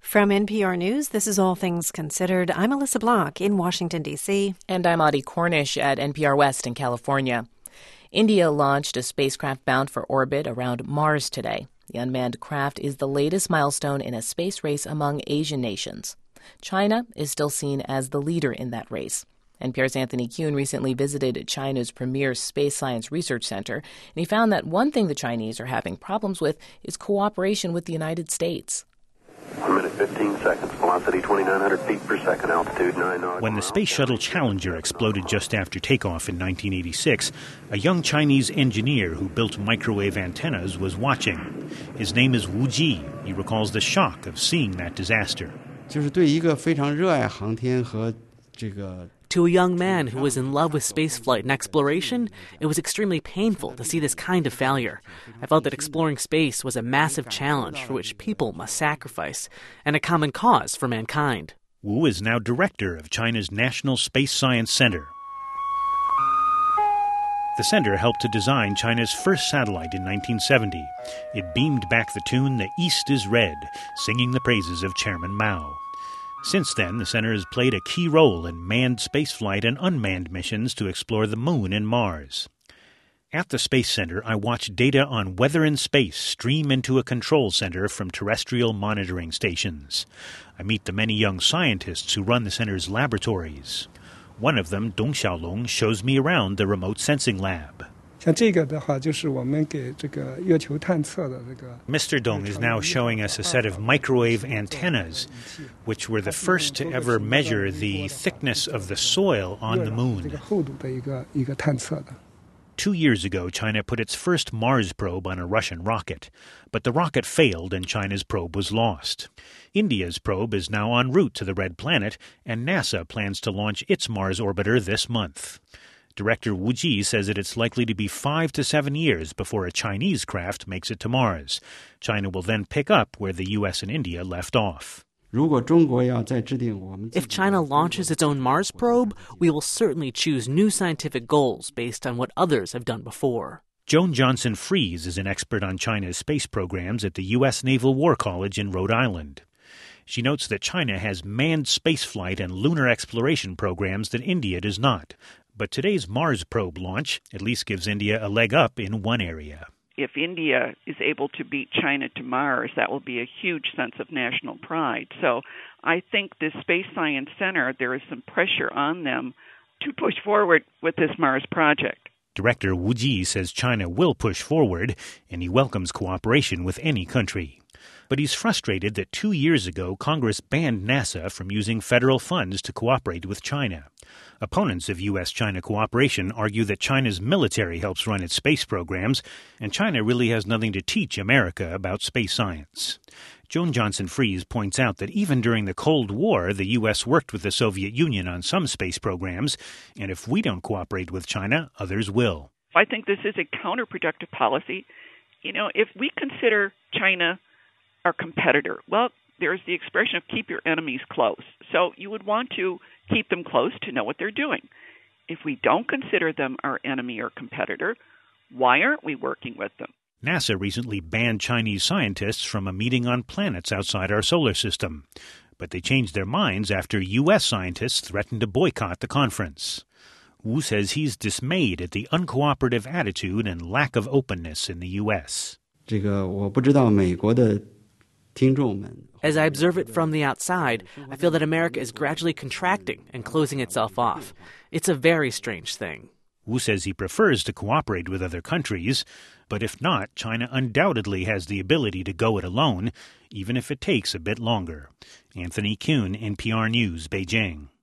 From NPR News, this is All Things Considered. I'm Alyssa Block in Washington, D.C. And I'm Audie Cornish at NPR West in California. India launched a spacecraft bound for orbit around Mars today. The unmanned craft is the latest milestone in a space race among Asian nations. China is still seen as the leader in that race. NPR's Anthony Kuhn recently visited China's premier space science research center, and he found that one thing the Chinese are having problems with is cooperation with the United States. 1 minute, 15 seconds, velocity 2,900 feet per second, altitude 9 nautical. When the Space Shuttle Challenger exploded just after takeoff in 1986, a young Chinese engineer who built microwave antennas was watching. His name is Wu Ji. He recalls the shock of seeing that disaster. To a young man who was in love with spaceflight and exploration, it was extremely painful to see this kind of failure. I felt that exploring space was a massive challenge for which people must sacrifice, and a common cause for mankind. Wu is now director of China's National Space Science Center. The center helped to design China's first satellite in 1970. It beamed back the tune "The East is Red," singing the praises of Chairman Mao. Since then, the center has played a key role in manned spaceflight and unmanned missions to explore the Moon and Mars. At the Space Center, I watch data on weather in space stream into a control center from terrestrial monitoring stations. I meet the many young scientists who run the center's laboratories. One of them, Dong Xiaolong, shows me around the remote sensing lab. Mr. Dong is now showing us a set of microwave antennas, which were the first to ever measure the thickness of the soil on the Moon. 2 years ago, China put its first Mars probe on a Russian rocket, but the rocket failed and China's probe was lost. India's probe is now en route to the Red Planet, and NASA plans to launch its Mars orbiter this month. Director Wu Ji says that it's likely to be 5 to 7 years before a Chinese craft makes it to Mars. China will then pick up where the U.S. and India left off. If China launches its own Mars probe, we will certainly choose new scientific goals based on what others have done before. Joan Johnson-Fries is an expert on China's space programs at the U.S. Naval War College in Rhode Island. She notes that China has manned spaceflight and lunar exploration programs that India does not. But today's Mars probe launch at least gives India a leg up in one area. If India is able to beat China to Mars, that will be a huge sense of national pride. So I think this Space Science Center, there is some pressure on them to push forward with this Mars project. Director Wu Ji says China will push forward, and he welcomes cooperation with any country. But he's frustrated that 2 years ago, Congress banned NASA from using federal funds to cooperate with China. Opponents of U.S.-China cooperation argue that China's military helps run its space programs, and China really has nothing to teach America about space science. Joan Johnson-Fries points out that even during the Cold War, the U.S. worked with the Soviet Union on some space programs, and if we don't cooperate with China, others will. I think this is a counterproductive policy. If we consider China our competitor, well, there's the expression of keep your enemies close. So you would want to keep them close to know what they're doing. If we don't consider them our enemy or competitor, why aren't we working with them? NASA recently banned Chinese scientists from a meeting on planets outside our solar system. But they changed their minds after U.S. scientists threatened to boycott the conference. Wu says he's dismayed at the uncooperative attitude and lack of openness in the U.S. As I observe it from the outside, I feel that America is gradually contracting and closing itself off. It's a very strange thing. Wu says he prefers to cooperate with other countries, but if not, China undoubtedly has the ability to go it alone, even if it takes a bit longer. Anthony Kuhn, NPR News, Beijing.